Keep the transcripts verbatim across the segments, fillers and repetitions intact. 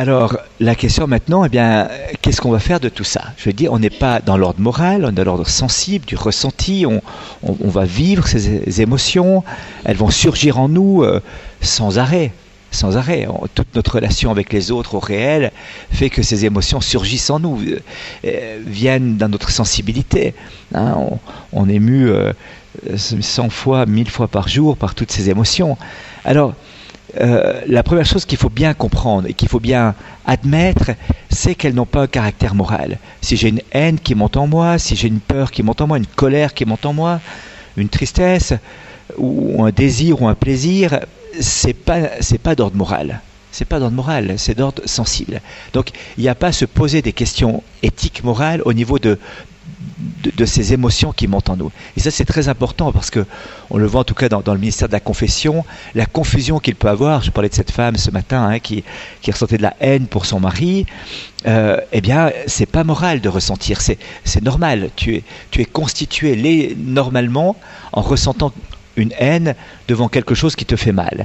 Alors, la question maintenant, eh bien, qu'est-ce qu'on va faire de tout ça? Je veux dire, on n'est pas dans l'ordre moral, on est dans l'ordre sensible, du ressenti, on, on, on va vivre ces émotions, elles vont surgir en nous euh, sans arrêt, sans arrêt. On, toute notre relation avec les autres au réel fait que ces émotions surgissent en nous, euh, viennent dans notre sensibilité. Hein, on, on est mu euh, cent fois, mille fois par jour par toutes ces émotions. Alors, Euh, la première chose qu'il faut bien comprendre et qu'il faut bien admettre, c'est qu'elles n'ont pas un caractère moral. Si j'ai une haine qui monte en moi, si j'ai une peur qui monte en moi, une colère qui monte en moi, une tristesse, ou un désir ou un plaisir, c'est pas, c'est pas d'ordre moral. C'est pas d'ordre moral, c'est d'ordre sensible. Donc, il n'y a pas à se poser des questions éthiques, morales au niveau de De, de ces émotions qui montent en nous. Et ça, c'est très important parce que on le voit en tout cas dans, dans le ministère de la confession, la confusion qu'il peut avoir. Je parlais de cette femme ce matin hein, qui, qui ressentait de la haine pour son mari. Euh, eh bien, c'est pas moral de ressentir, c'est, c'est normal. Tu es, tu es constitué les, normalement en ressentant une haine devant quelque chose qui te fait mal.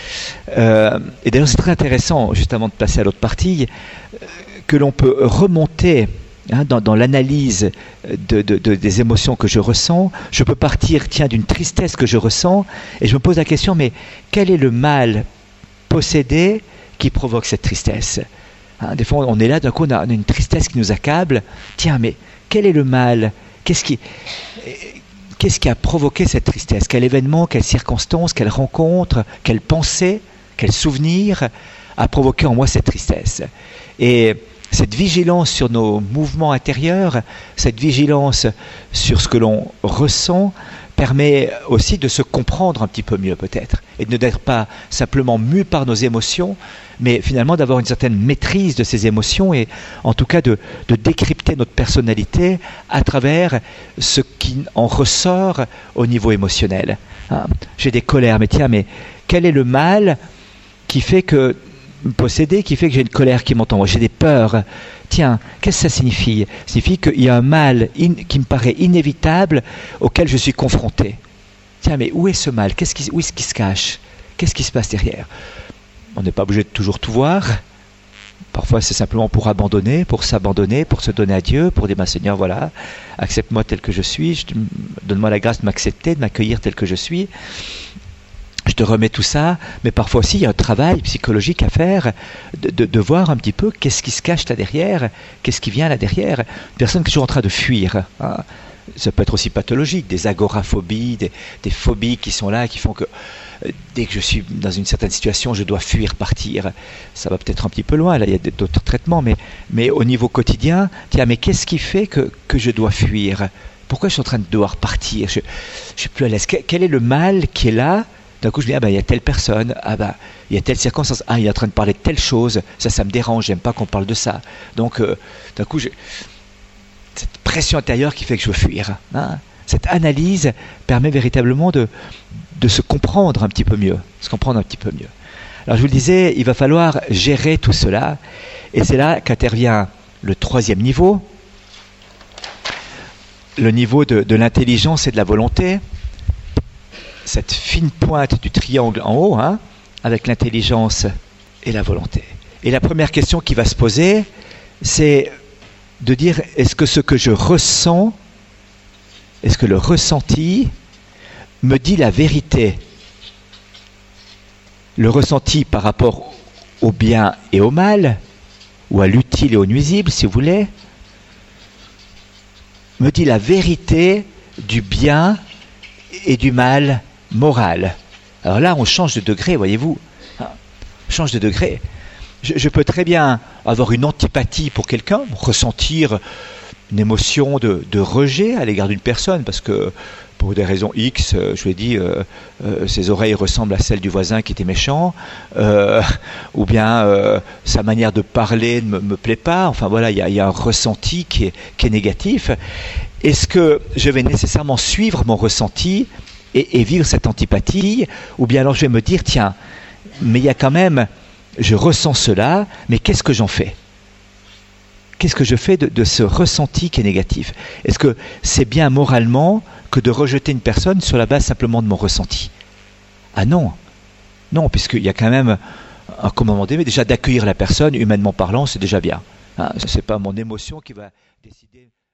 Euh, et d'ailleurs, c'est très intéressant, juste avant de passer à l'autre partie, que l'on peut remonter Hein, dans, dans l'analyse de, de, de, des émotions que je ressens. Je peux partir tiens, d'une tristesse que je ressens et je me pose la question, mais quel est le mal possédé qui provoque cette tristesse? Hein, des fois on est là, d'un coup on a, on a une tristesse qui nous accable. Tiens, mais quel est le mal? Qu'est-ce qui, qu'est-ce qui a provoqué cette tristesse? Quel événement, quelle circonstance, quelle rencontre, quelle pensée, quel souvenir a provoqué en moi cette tristesse? Et cette vigilance sur nos mouvements intérieurs, cette vigilance sur ce que l'on ressent, permet aussi de se comprendre un petit peu mieux peut-être, et de n'être pas simplement mu par nos émotions, mais finalement d'avoir une certaine maîtrise de ces émotions et en tout cas de, de décrypter notre personnalité à travers ce qui en ressort au niveau émotionnel. Hein, j'ai des colères, mais tiens, mais quel est le mal qui fait que posséder, qui fait que j'ai une colère qui monte en moi, j'ai des peurs. Tiens, qu'est-ce que ça signifie? Ça signifie qu'il y a un mal in, qui me paraît inévitable auquel je suis confronté. Tiens, mais où est ce mal? Qu'est-ce qui, où est-ce qui se cache? Qu'est-ce qui se passe derrière? On n'est pas obligé de toujours tout voir. Parfois, c'est simplement pour abandonner, pour s'abandonner, pour se donner à Dieu, pour dire, bah, Seigneur, voilà, accepte-moi tel que je suis, je, donne-moi la grâce de m'accepter, de m'accueillir tel que je suis. Je te remets tout ça, mais parfois aussi il y a un travail psychologique à faire, de, de, de voir un petit peu qu'est-ce qui se cache là derrière, qu'est-ce qui vient là derrière. Une personne qui est toujours en train de fuir, hein. Ça peut être aussi pathologique, des agoraphobies, des, des phobies qui sont là, qui font que euh, dès que je suis dans une certaine situation, je dois fuir, partir. Ça va peut-être un petit peu loin, là il y a d'autres traitements, mais, mais au niveau quotidien, tiens, mais qu'est-ce qui fait que, que je dois fuir? Pourquoi je suis en train de devoir partir? Je ne suis plus à l'aise. Quel est le mal qui est là? D'un coup, je me dis, ah ben, il y a telle personne, ah ben, il y a telle circonstance, ah, il est en train de parler de telle chose, ça, ça me dérange, j'aime pas qu'on parle de ça. Donc, euh, d'un coup, je... cette pression intérieure qui fait que je veux fuir. Hein. Cette analyse permet véritablement de, de se comprendre un petit peu mieux, se comprendre un petit peu mieux. Alors, je vous le disais, il va falloir gérer tout cela, et c'est là qu'intervient le troisième niveau, le niveau de, de l'intelligence et de la volonté. Cette fine pointe du triangle en haut, hein, avec l'intelligence et la volonté. Et la première question qui va se poser, c'est de dire, est-ce que ce que je ressens, est-ce que le ressenti me dit la vérité? Le ressenti par rapport au bien et au mal, ou à l'utile et au nuisible, si vous voulez, me dit la vérité du bien et du mal moral. Alors là, on change de degré, voyez-vous. On change de degré. Je, je peux très bien avoir une antipathie pour quelqu'un, ressentir une émotion de, de rejet à l'égard d'une personne, parce que pour des raisons X, je lui ai dit, euh, euh, ses oreilles ressemblent à celles du voisin qui était méchant, euh, ou bien euh, sa manière de parler ne me, me plaît pas. Enfin voilà, il y, y a un ressenti qui est, qui est négatif. Est-ce que je vais nécessairement suivre mon ressenti et, et vivre cette antipathie, ou bien alors je vais me dire, tiens, mais il y a quand même, je ressens cela, mais qu'est-ce que j'en fais? Qu'est-ce que je fais de, de ce ressenti qui est négatif? Est-ce que c'est bien moralement que de rejeter une personne sur la base simplement de mon ressenti? Ah non, non, puisqu'il y a quand même à un moment donné, mais déjà d'accueillir la personne, humainement parlant, c'est déjà bien. Hein, c'est pas mon émotion qui va décider.